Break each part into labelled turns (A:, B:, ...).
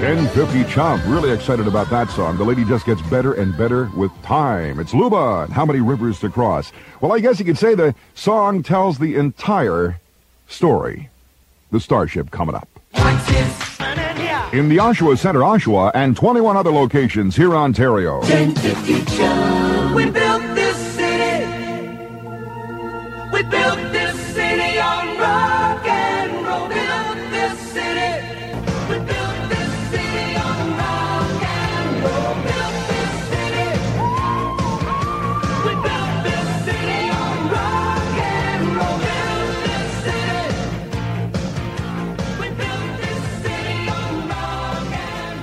A: 1050 Chump. Really excited about that song. The lady just gets better and better with time. It's Luba. How many rivers to cross? Well, I guess you could say the song tells the entire story. The Starship coming up. In the Oshawa Center, Oshawa, and 21 other locations here in Ontario.
B: 1050 Chump. We built this city. We built this city on rock and roll. Built this city. We built this city on rock and roll. Built this city. We built this city on rock and roll. Built this city. We built this city on rock and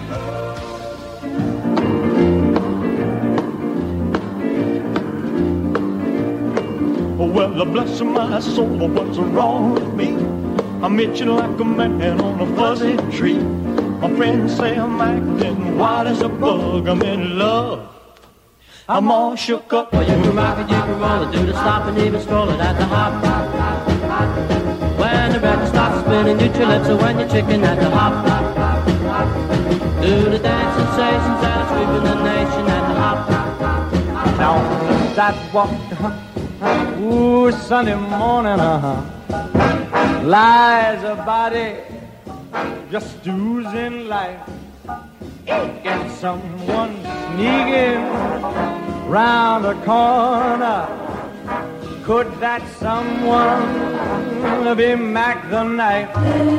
C: roll. Well, bless my soul, what's wrong with me? I'm itching like a man on a fuzzy tree. My friends say I'm acting wild as a bug. I'm in love. I'm all shook up.
D: Well, you can rock it, you can roll it, do the stop and even stroll it at the hop. When the record starts spinning, you your lips, so when you're chicken at the hop. Do the dance sensations that are sweeping the nation at the hop.
E: Down the sidewalk, ooh, Sunday morning, lies a body just oozing life. And someone sneaking round the corner. Could that someone be Mac the Knife?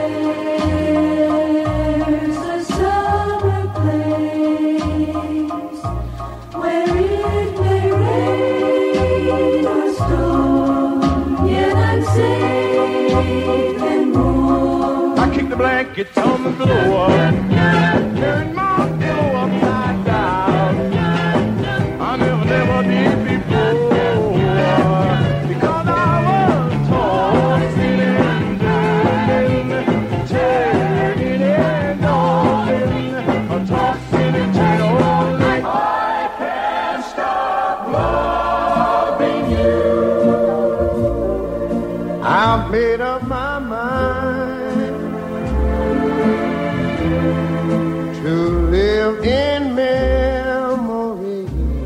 B: There's a summer place where it may rain or storm, yet I'm safe and warm.
E: I kick the blankets on the floor, turn my pillow upside down. I never did before, because I was tossing and turning, turning and tossing, tossing and turning all night. I can't stop loving you. I've made up my mind to live in memory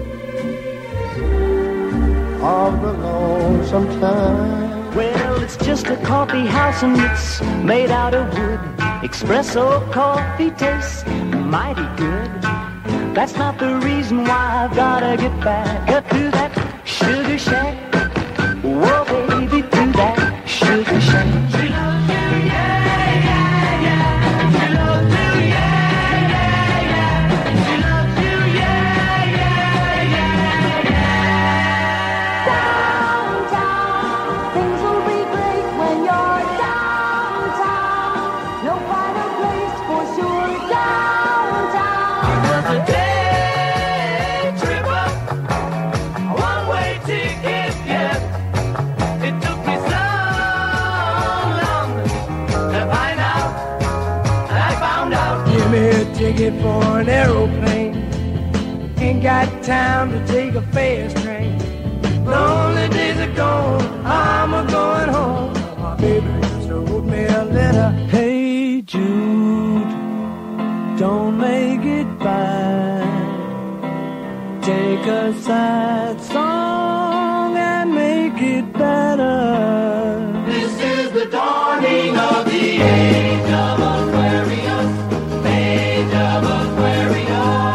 E: of the lonesome time.
F: Well, it's just a coffee house and it's made out of wood. Espresso coffee tastes mighty good. That's not the reason why I've gotta get back up to that sugar shack. Whoa, baby, to that sugar shack. She loves you, yeah, yeah, yeah. She loves you, yeah, yeah, yeah. She loves you, yeah, yeah, yeah, yeah.
B: Downtown, things will be great when you're downtown. No better place for sure. Downtown.
F: A day tripper, one-way ticket, yeah. It took me so long to find out. And I found out.
E: Give me a ticket for an aeroplane. Ain't got time to take a fast train. Lonely days are gone, I'm a-going home. My baby just wrote me a letter. Hey Jude, don't make it bad. Take a sad song and make it better.
F: This is the dawning of the age of Aquarius. Age of Aquarius.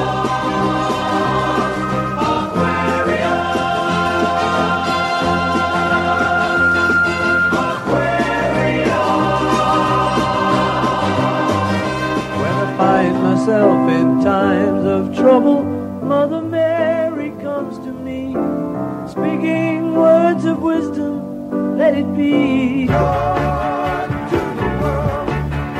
E: When I find myself in times of trouble, Mother Mary comes to me, speaking words of wisdom, let it be. Joy to the world,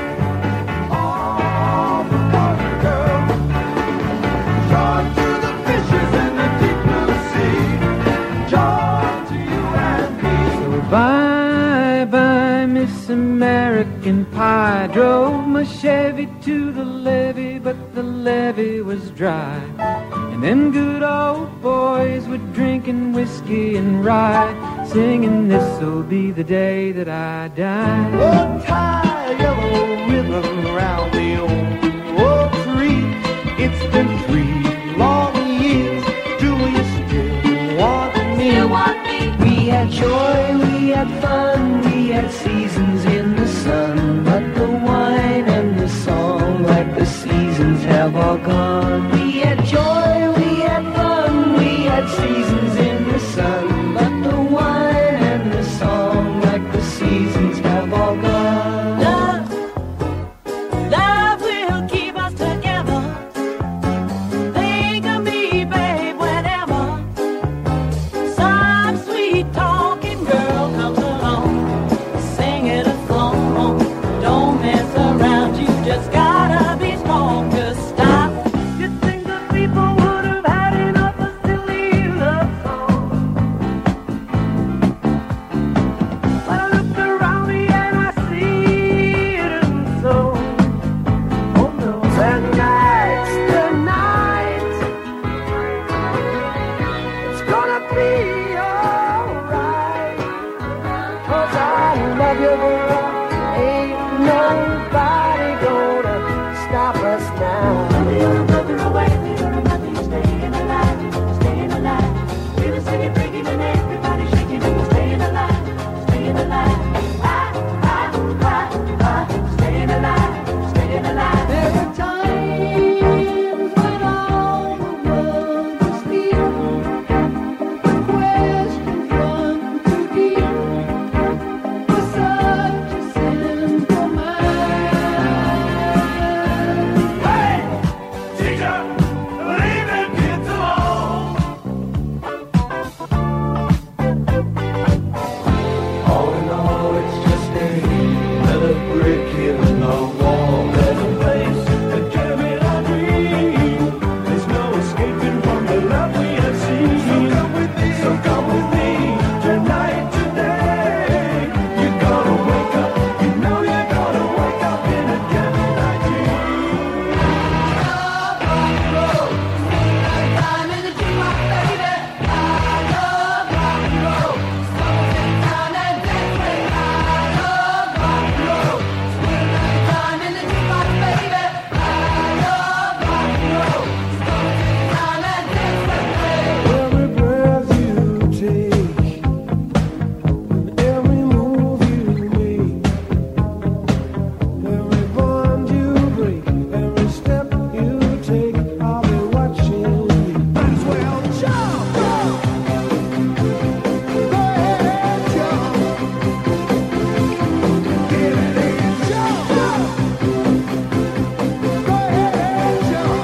E: all the water girl. Joy to the fishes in the deep blue sea. Joy to you and me. So bye-bye, Miss American Pie. Drove my Chevy to the levee, but the levee was dry. And them good old boys were drinking whiskey and rye, singing this'll be the day that I die. Oh, tie a yellow ribbon around the old It's been 3 long years. Do you still want me? We had joy, we had fun, we had seasons in the sun. But the wine and the song, like the seasons, have all gone. We had joy, we had fun, we had seasons in the sun. But the wine and the song, like the seasons, have all gone.
G: Love will keep us together. Think of me, babe, whenever some sweet talking girl comes along. Sing it a song. Don't mess around. You just gotta be strong to stop. You think the people would have had enough of silly love songs? But I look around me and I see it isn't so. Oh no, tonight's the night. It's gonna be alright. 'Cause I love you, girl. Ain't nobody gonna stop us now. You're nothing away, you're nothing, staying alive, staying alive. Feel the city breaking and everybody shaking and we're staying alive, staying alive. Staying alive, staying alive. There are times when all the world is near. The questions run too deep for such a simple mind.
C: Hey, teacher, leave them kids alone.
E: All in all, it's just another brick in the wall.
C: There's a place that carry our dream. There's no escaping from the love we have seen. So come with me tonight, today. You're gonna wake up. You know you're gonna wake up in a candlelight dream.
G: Time in the dream, baby. I love rock and roll. Time and dance with I love rock and roll. Time in the dream, baby. I love rock and roll. Time and dance with me.
E: Every breath you take, and every move you make, every bond you break, every step you take, I'll be watching you. Might as well jump! Go ahead, jump! Get it in, jump! Go ahead, jump!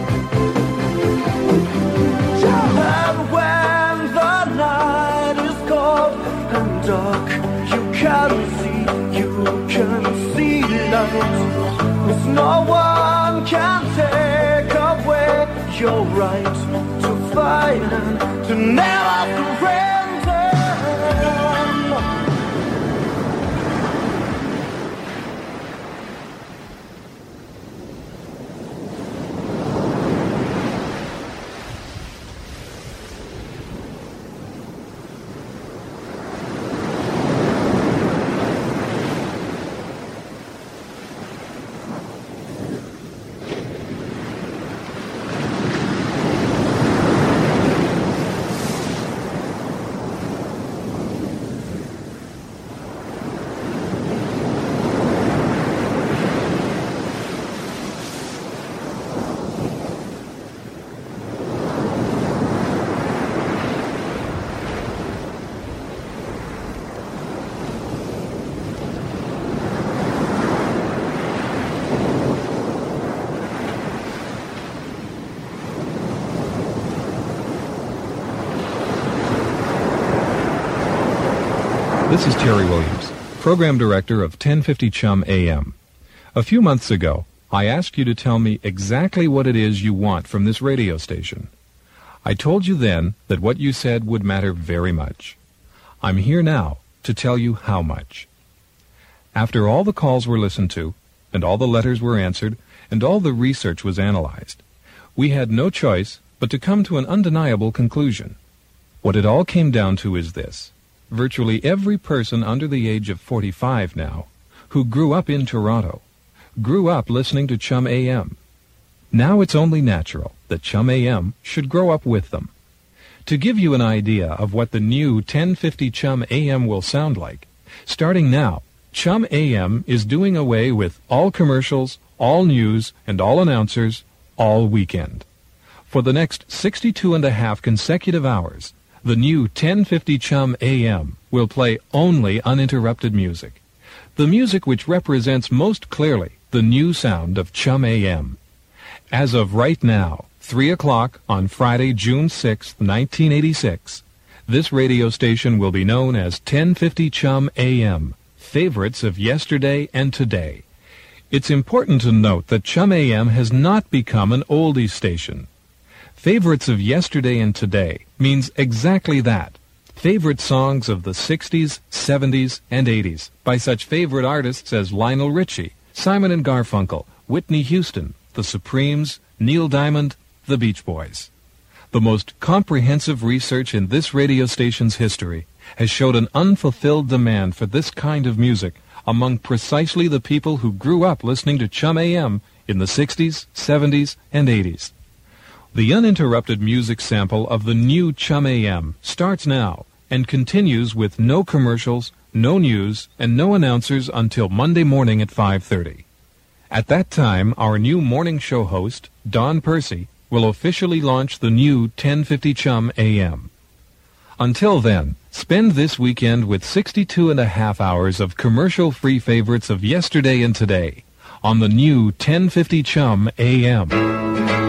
E: Jump!
C: And when the night is cold and dark, you can see light. 'Cause no one can take away your right to fight and to never surrender.
H: This is Terry Williams, Program Director of 1050 Chum AM. A few months ago, I asked you to tell me exactly what it is you want from this radio station. I told you then that what you said would matter very much. I'm here now to tell you how much. After all the calls were listened to, and all the letters were answered, and all the research was analyzed, we had no choice but to come to an undeniable conclusion. What it all came down to is this. Virtually every person under the age of 45 now, who grew up in Toronto, grew up listening to Chum AM. Now it's only natural that Chum AM should grow up with them. To give you an idea of what the new 1050 Chum AM will sound like, starting now, Chum AM is doing away with all commercials, all news, and all announcers all weekend. For the next 62.5 consecutive hours, the new 1050 Chum AM will play only uninterrupted music. The music which represents most clearly the new sound of Chum AM. As of right now, 3 o'clock on Friday, June 6, 1986, this radio station will be known as 1050 Chum AM, favorites of yesterday and today. It's important to note that Chum AM has not become an oldies station. Favorites of yesterday and today means exactly that. Favorite songs of the 60s, 70s, and 80s by such favorite artists as Lionel Richie, Simon and Garfunkel, Whitney Houston, The Supremes, Neil Diamond, The Beach Boys. The most comprehensive research in this radio station's history has showed an unfulfilled demand for this kind of music among precisely the people who grew up listening to Chum AM in the 60s, 70s, and 80s. The uninterrupted music sample of the new Chum AM starts now and continues with no commercials, no news, and no announcers until Monday morning at 5:30. At that time, our new morning show host, Don Percy, will officially launch the new 1050 Chum AM. Until then, spend this weekend with 62.5 hours of commercial-free favorites of yesterday and today on the new 1050 Chum AM.